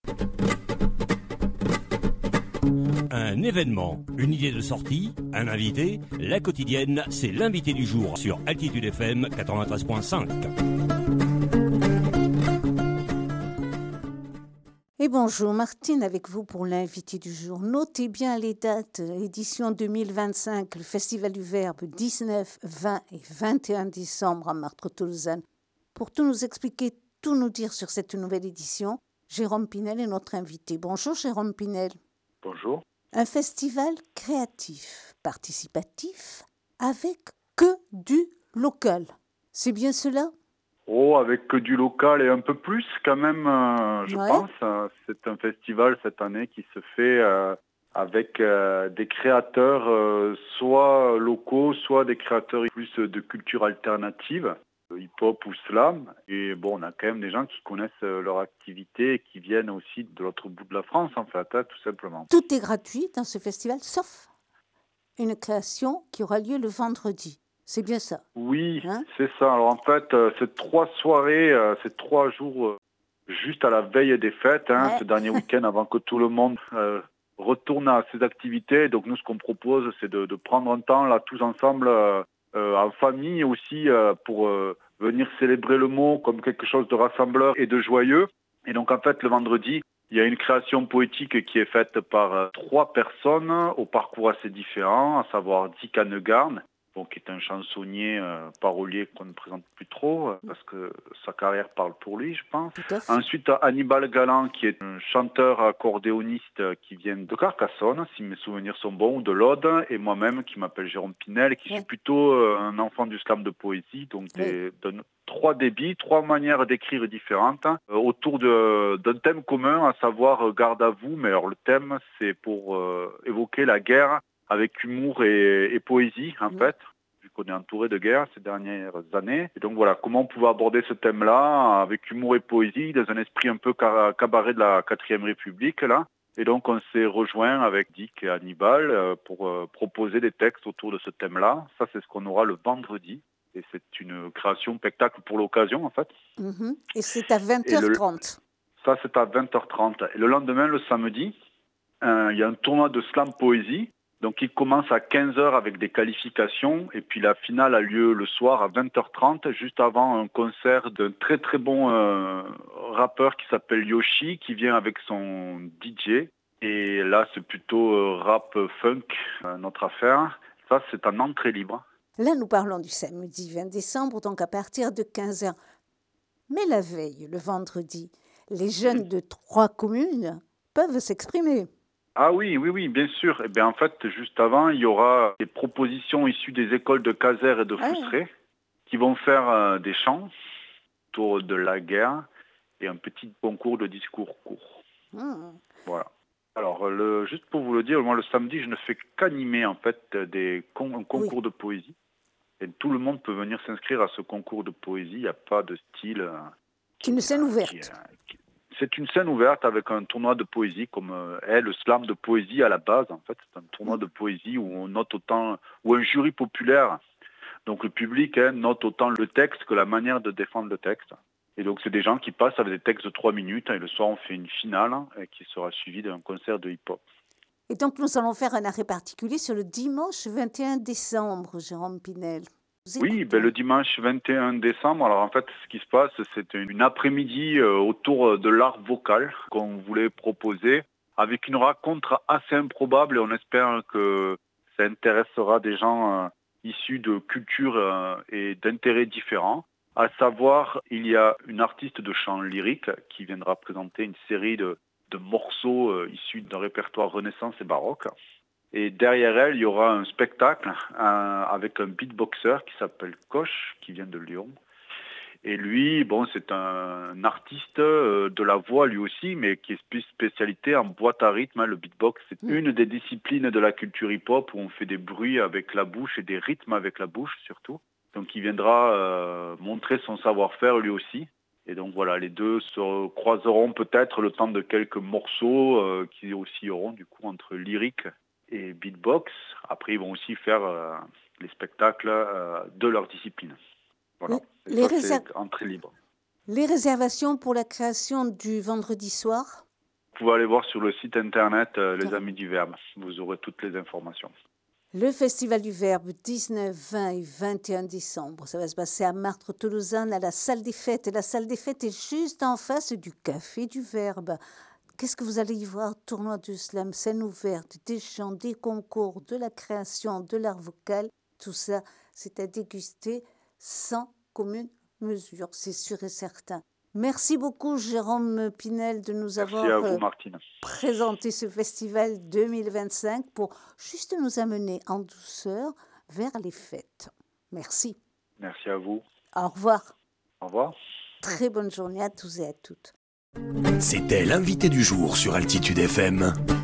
Un événement, une idée de sortie, un invité, la quotidienne, c'est l'invité du jour sur Altitude FM 93.5. Et bonjour, Martine avec vous pour l'invité du jour. Notez bien les dates. Édition 2025, le Festival du Verbe, 19, 20 et 21 décembre à Martres-Tolosane. Pour tout nous expliquer, tout nous dire sur cette nouvelle édition, Jérôme Pinel est notre invité. Bonjour Jérôme Pinel. Bonjour. Un festival créatif, participatif, avec que du local. C'est bien cela ? Oh, avec que du local et un peu plus quand même, je pense. C'est un festival cette année qui se fait avec des créateurs soit locaux, soit des créateurs plus de culture alternative, hip-hop ou slam. Et bon, on a quand même des gens qui connaissent leur activité et qui viennent aussi de l'autre bout de la France, en fait, tout simplement. Tout est gratuit dans ce festival, sauf une création qui aura lieu le vendredi. C'est bien ça. Oui, c'est ça. Alors en fait, c'est 3 soirées, c'est 3 jours juste à la veille des fêtes, ce dernier week-end avant que tout le monde retourne à ses activités. Donc nous, ce qu'on propose, c'est de prendre un temps là tous ensemble, en famille aussi, pour venir célébrer le mot comme quelque chose de rassembleur et de joyeux. Et donc en fait, le vendredi, il y a une création poétique qui est faite par 3 personnes au parcours assez différent, à savoir Dick Hanegarn, qui est un chansonnier, parolier qu'on ne présente plus trop, parce que sa carrière parle pour lui, je pense. Ensuite, Hannibal Galant, qui est un chanteur accordéoniste qui vient de Carcassonne, si mes souvenirs sont bons, ou de l'Aude, et moi-même, qui m'appelle Jérôme Pinel, qui suis plutôt un enfant du slam de poésie, donc donne 3 débits, 3 manières d'écrire différentes, autour d'un thème commun, à savoir garde à vous, mais alors le thème, c'est pour évoquer la guerre, avec humour et poésie, en fait, vu qu'on est entouré de guerre ces dernières années. Et donc voilà, comment on pouvait aborder ce thème-là, avec humour et poésie, dans un esprit un peu cabaret de la 4e République, là. Et donc on s'est rejoint avec Dick et Hannibal pour proposer des textes autour de ce thème-là. Ça, c'est ce qu'on aura le vendredi. Et c'est une création spectacle pour l'occasion, en fait. Et c'est à 20h30. Ça, c'est à 20h30. Et le lendemain, le samedi, il y a un tournoi de slam poésie. Donc il commence à 15h avec des qualifications et puis la finale a lieu le soir à 20h30, juste avant un concert d'un très très bon rappeur qui s'appelle Yoshi, qui vient avec son DJ. Et là c'est plutôt rap funk, notre affaire. Ça c'est en entrée libre. Là nous parlons du samedi 20 décembre, donc à partir de 15h. Mais la veille, le vendredi, les jeunes de 3 communes peuvent s'exprimer. Ah oui, bien sûr. Eh bien, en fait, juste avant, il y aura des propositions issues des écoles de Caser et de Fousseret qui vont faire des chants autour de la guerre et un petit concours de discours courts. Voilà. Alors, juste pour vous le dire, moi, le samedi, je ne fais qu'animer, en fait, un concours de poésie. Et tout le monde peut venir s'inscrire à ce concours de poésie. Il n'y a pas de style... C'est une scène ouverte. C'est une scène ouverte avec un tournoi de poésie, comme est le slam de poésie à la base. En fait, c'est un tournoi de poésie où on note autant, où un jury populaire, donc le public, note autant le texte que la manière de défendre le texte. Et donc, c'est des gens qui passent avec des textes de 3 minutes. Et le soir, on fait une finale qui sera suivie d'un concert de hip-hop. Et donc, nous allons faire un arrêt particulier sur le dimanche 21 décembre, Jérôme Pinel. Oui, le dimanche 21 décembre, alors en fait, ce qui se passe, c'est une après-midi autour de l'art vocal qu'on voulait proposer, avec une rencontre assez improbable, et on espère que ça intéressera des gens issus de cultures et d'intérêts différents. À savoir, il y a une artiste de chant lyrique qui viendra présenter une série de morceaux issus d'un répertoire Renaissance et baroque. Et derrière elle, il y aura un spectacle avec un beatboxer qui s'appelle Koch, qui vient de Lyon. Et lui, c'est un artiste de la voix lui aussi, mais qui est spécialité en boîte à rythme. Le beatbox, c'est une des disciplines de la culture hip-hop où on fait des bruits avec la bouche et des rythmes avec la bouche surtout. Donc il viendra montrer son savoir-faire lui aussi. Et donc voilà, les deux se croiseront peut-être le temps de quelques morceaux qui aussi auront du coup entre lyrique et beatbox. Après, ils vont aussi faire les spectacles de leur discipline. Voilà. C'est entrée libre. Les réservations pour la création du vendredi soir ? Vous pouvez aller voir sur le site internet Les Amis du Verbe. Vous aurez toutes les informations. Le Festival du Verbe, 19, 20 et 21 décembre. Ça va se passer à Martre-Tolosane, à la salle des fêtes. Et la salle des fêtes est juste en face du Café du Verbe. Qu'est-ce que vous allez y voir? Tournoi de slam, scène ouverte, des chants, des concours, de la création, de l'art vocal. Tout ça, c'est à déguster sans commune mesure, c'est sûr et certain. Merci beaucoup, Jérôme Pinel, de nous avoir présenté ce festival 2025 pour juste nous amener en douceur vers les fêtes. Merci. Merci à vous. Au revoir. Au revoir. Très bonne journée à tous et à toutes. C'était l'invité du jour sur Altitude FM.